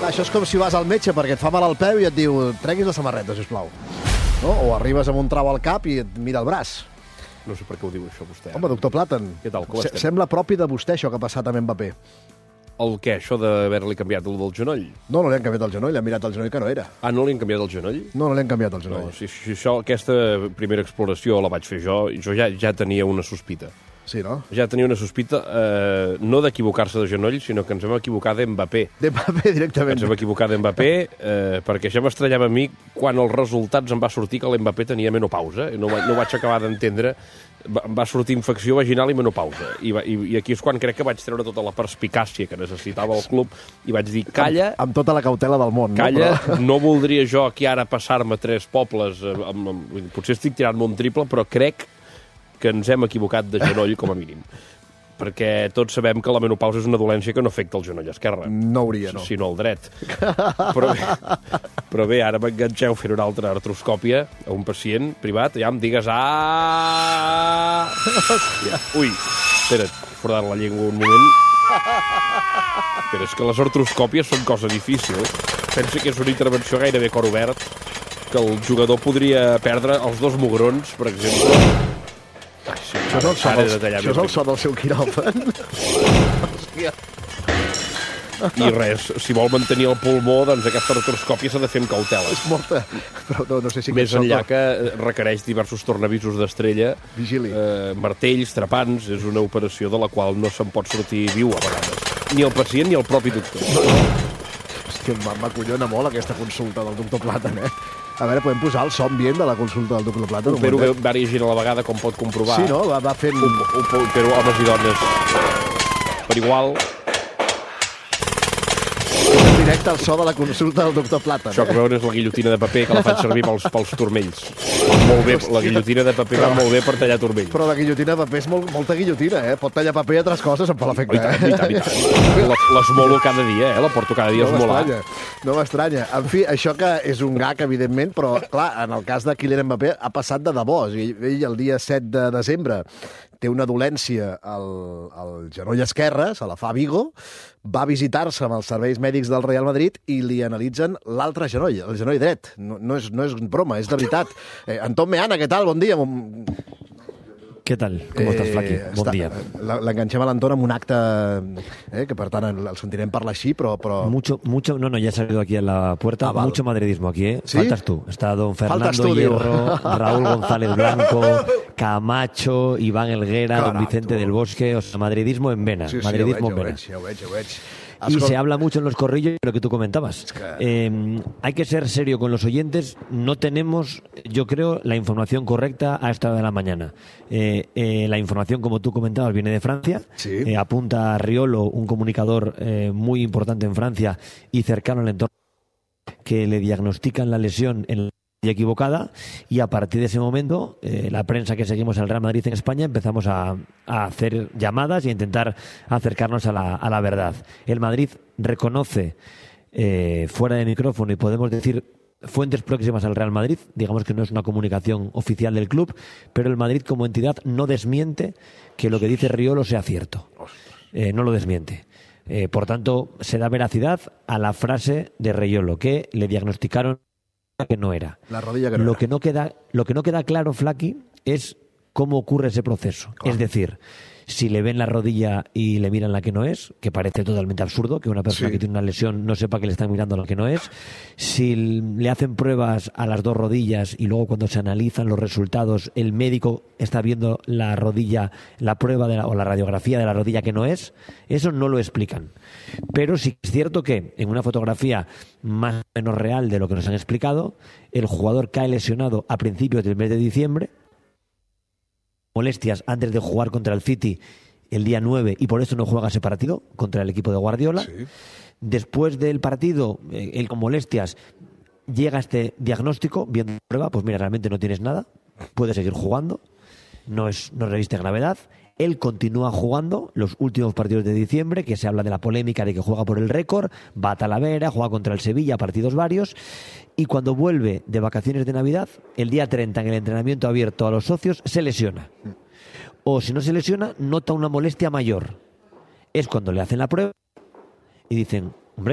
això és com si vas al metge perquè et fa mal al peu i et diu treguis la samarreta, sisplau. No? O arribes amb un trau al cap i et mira el braç. No sé per què ho diu això, vostè. Home, doctor Platan, Què tal, com estem? sembla propi de vostè això que ha passat amb Mbappé. El què, això d'haver-li canviat el del genoll? No li han canviat el genoll, li han mirat el genoll que no era. Ah, no li han canviat el genoll? No li han canviat el genoll. No, si aquesta primera exploració la vaig fer jo ja tenia una sospita. Sí, no? Ja tenia una sospita, no d'equivocar-se de genoll, sinó que ens vam equivocar d'Mbappé. D'Mbappé directament. Ens vam equivocar d'Mbappé perquè ja m'estranyava a mi quan els resultats em va sortir que l'Mbappé tenia menopausa. No vaig acabar d'entendre. Em va sortir infecció vaginal i menopausa. I aquí és quan crec que vaig treure tota la perspicàcia que necessitava el club i vaig dir, calla... Amb tota la cautela del món, calla, no? Però... no voldria jo aquí ara passar-me 3 pobles. Potser estic tirant-me un triple, però crec que ens hem equivocat de genoll com a mínim. Perquè tots sabem que la menopausa és una dolència que no afecta el genoll esquerre. No hauria, no. Sinó el dret. Però bé, ara m'enganxeu fent una altra artroscòpia a un pacient privat, ja em digues... Ah! Ui, espera't, fordant la llengua un moment. Però és que les artroscòpies són cosa difícil. Pensa que és una intervenció gairebé cor obert, que el jugador podria perdre els 2 mugrons, per exemple. Ai, sí, Això és el so del seu quiròfan. Hòstia. I res, si vol mantenir el pulmó, doncs aquesta artroscòpia s'ha de fer amb cautela. És morta. Però no sé si... Més enllà que requereix diversos tornavisos d'estrella, Vigili. Martells, trepants, és una operació de la qual no se'n pot sortir viu a vegades. Ni el pacient ni el propi doctor. Hòstia, m'acollona molt aquesta consulta del doctor Platan, eh? A veure, podem posar el so ambient de la consulta del doctor Platan? Però diversa gent a la vegada, com pot comprovar. Sí, no? Va fent... Però homes i dones per igual. En directe el so de la consulta del doctor Platan. Això que veuen és la guillotina de paper que la fan servir pels turmells. Molt bé, la guillotina de paper va molt bé per tallar turmells. Però la guillotina de paper és molta guillotina, eh? Pot tallar paper i altres coses, em fa l'efecte, I tant. L'esmolo cada dia, la porto cada dia a esmolar. No m'estranya. En fi, això que és un gag, evidentment, però, clar, en el cas de Kylian Mbappé ha passat de debò. Ell el dia 7 de desembre té una dolència al genoll esquerre, se la fa a Vigo, va visitar-se amb els serveis mèdics del Real Madrid i li analitzen l'altre genoll, el genoll dret. No és broma, és de veritat. Anton Meana, què tal? Bon dia. ¿Qué tal? ¿Cómo estás, Flaqui? Bon dia. L'enganxem a l'Anton amb un acte que, per tant, el sentirem parlar així, però... Mucho, no, ya he salido aquí a la puerta. Mucho madridismo aquí, ¿eh? ¿Sí? Faltas tú. Está don Fernando Hierro, Raúl González Blanco, Camacho, Iván Helguera, don Vicente del Bosque. O sea, madridismo en vena. Sí, madridismo en vena. Ja ho veig. Y se habla mucho en los corrillos de lo que tú comentabas. Hay que ser serio con los oyentes. No tenemos, yo creo, la información correcta a esta hora de la mañana. La información, como tú comentabas, viene de Francia. Sí. Apunta a Riolo, un comunicador muy importante en Francia y cercano al entorno, que le diagnostican la lesión en la equivocada, y a partir de ese momento la prensa que seguimos al Real Madrid en España empezamos a hacer llamadas y a intentar acercarnos a la verdad. El Madrid reconoce fuera de micrófono, y podemos decir fuentes próximas al Real Madrid, digamos que no es una comunicación oficial del club, pero el Madrid como entidad no desmiente que lo que dice Riolo sea cierto. No lo desmiente. Por tanto, se da veracidad a la frase de Riolo, que le diagnosticaron que no era. La rodilla que no lo era. Que no queda claro, Flaqui, es cómo ocurre ese proceso. Claro. Es decir, si le ven la rodilla y le miran la que no es, que parece totalmente absurdo que una persona que tiene una lesión no sepa que le están mirando la que no es. Si le hacen pruebas a las 2 rodillas y luego cuando se analizan los resultados, el médico está viendo la rodilla, la prueba o la radiografía de la rodilla que no es, eso no lo explican. Pero sí es cierto que en una fotografía más o menos real de lo que nos han explicado, el jugador cae lesionado a principios del mes de diciembre, molestias antes de jugar contra el City el día 9, y por eso no juega ese partido contra el equipo de Guardiola. Sí. Después del partido, él con molestias llega este diagnóstico, viendo la prueba, pues mira, realmente no tienes nada, puedes seguir jugando, no reviste gravedad. Él continúa jugando los últimos partidos de diciembre, que se habla de la polémica de que juega por el récord, va a Talavera, juega contra el Sevilla, partidos varios, y cuando vuelve de vacaciones de Navidad, el día 30 en el entrenamiento abierto a los socios, se lesiona. O si no se lesiona, nota una molestia mayor. Es cuando le hacen la prueba y dicen, hombre,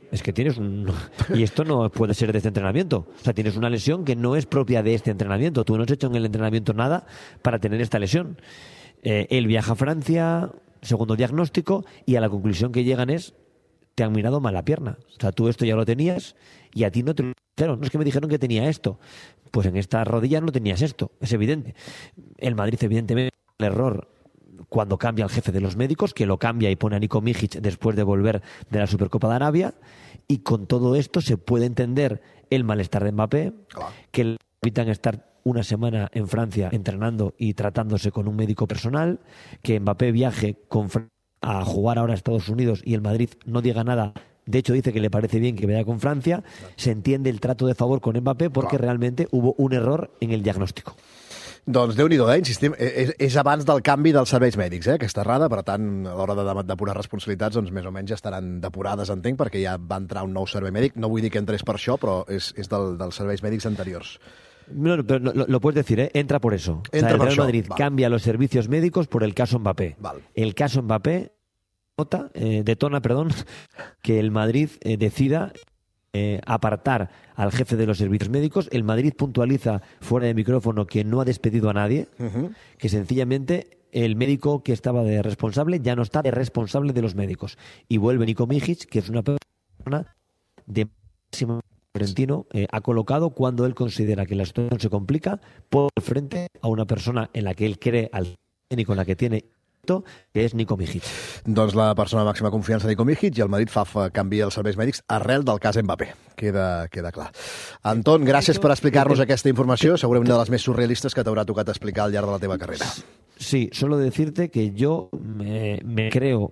Es que tienes y esto no puede ser de este entrenamiento. O sea, tienes una lesión que no es propia de este entrenamiento. Tú no has hecho en el entrenamiento nada para tener esta lesión. Él viaja a Francia, segundo diagnóstico, y a la conclusión que llegan es: te han mirado mal la pierna. O sea, tú esto ya lo tenías y a ti no te lo dijeron. No es que me dijeron que tenía esto. Pues en esta rodilla no tenías esto. Es evidente. El Madrid, evidentemente, el error cuando cambia el jefe de los médicos, que lo cambia y pone a Niko Mijic después de volver de la Supercopa de Arabia, y con todo esto se puede entender el malestar de Mbappé, que le evitan estar una semana en Francia entrenando y tratándose con un médico personal, que Mbappé viaje a jugar ahora a Estados Unidos y el Madrid no diga nada. De hecho, dice que le parece bien que vaya con Francia. Se entiende el trato de favor con Mbappé porque realmente hubo un error en el diagnóstico. Doncs Déu-n'hi-do, insistim, és abans del canvi dels serveis mèdics, aquesta errada, per tant, a l'hora de depurar responsabilitats, doncs més o menys ja estaran depurades, entenc, perquè ja va entrar un nou servei mèdic. No vull dir que entrés per això, però és dels serveis mèdics anteriors. No, pero lo puedes decir, entra por eso. Entra el por Real eso. Madrid Vale. cambia los servicios médicos por el caso Mbappé. Vale. El caso Mbappé detona que el Madrid decida apartar al jefe de los servicios médicos. El Madrid puntualiza fuera de micrófono que no ha despedido a nadie, que sencillamente el médico que estaba de responsable ya no está de responsable de los médicos. Y vuelve Niko Mijic, que es una persona de máximo Florentino, ha colocado cuando él considera que la situación se complica por frente a una persona en la que él cree, al técnico en la que tiene, que és Niko Mijic. Doncs la persona de màxima confiança, Niko Mijic, i el Madrid canvia els serveis mèdics arrel del cas Mbappé. Queda clar. Anton, gràcies per explicar-nos aquesta informació, segurament de les més surrealistes que t'haurà tocat explicar al llarg de la teva carrera. Sí, solo decirte que yo me creo,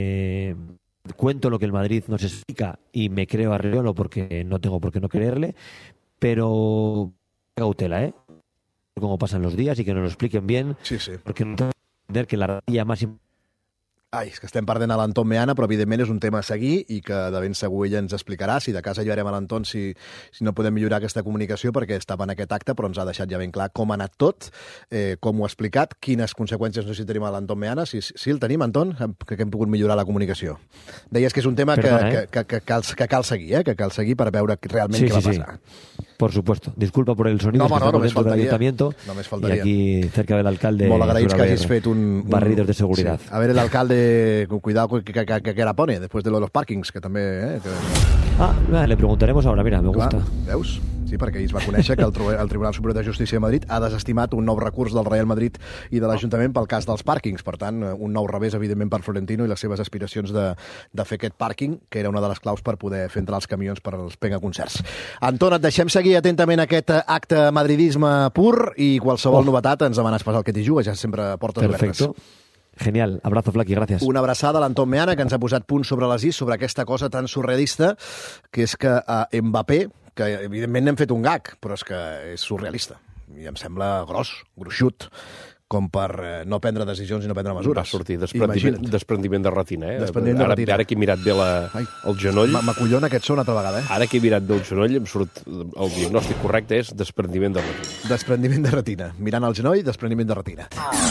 cuento lo que el Madrid nos explica y me creo a Riolo porque no tengo por qué no creerle, pero cautela, cómo pasan los días y que nos lo expliquen bien, Sí. porque no tengo que entender que la rodilla más Ai, és que estem perdent a l'Anton Meana, però evidentment és un tema a seguir i que de ben segur ella ens explicarà. Si de casa llevarem a l'Anton si no podem millorar aquesta comunicació, perquè estava en aquest acte, però ens ha deixat ja ben clar com ha anat tot, com ho ha explicat, quines conseqüències no sé si tenim a l'Anton Meana. Si el tenim, Anton, que hem pogut millorar la comunicació. Deies que és un tema que cal seguir per veure realment què va passar. Por supuesto. Disculpa por el sonido. No, només del faltaria. Ayuntamiento Només faltaria. Y aquí, cerca del alcalde, Molt agraïts que hagis fet un barridos de seguridad. Sí. A ver, el alcalde, cuidado que la pone, después de lo de los parkings, que també... Le preguntaremos ahora, mira, me gusta. Veus? Sí, perquè ahir es va conèixer que el Tribunal Superior de Justícia de Madrid ha desestimat un nou recurs del Real Madrid i de l'Ajuntament pel cas dels pàrquings. Per tant, un nou revés, evidentment, per Florentino i les seves aspiracions de fer aquest pàrquing, que era una de les claus per poder fer entrar els camions per als pengaconcerts. Anton, et deixem seguir atentament aquest acte madridisme pur i qualsevol novetat ens demanes pas el que t'hi jugues, ja sempre portes obertes. Perfecto. Genial. Abrazo, Flaqui, gracias. Una abraçada a l'Anton Meana, que ens ha posat punt sobre les is sobre aquesta cosa tan surrealista, que és que Mbappé, que evidentment n'hem fet un gag, però és que és surrealista. I em sembla gruixut, com per no prendre decisions i no prendre mesures. Va sortir desprendiment de retina, Desprendiment de retina. Ara que he mirat bé el genoll... M'acollona aquest so una altra vegada, Ara que he mirat bé el genoll, em surt el diagnòstic correcte és desprendiment de retina. Desprendiment de retina. Mirant el genoll, desprendiment de retina.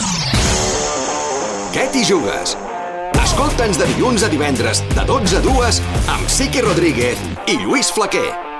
Què t'hi jugues? Escolta'ns de dilluns a divendres, de 12 a 2, amb Sique Rodríguez i Lluís Flaquer.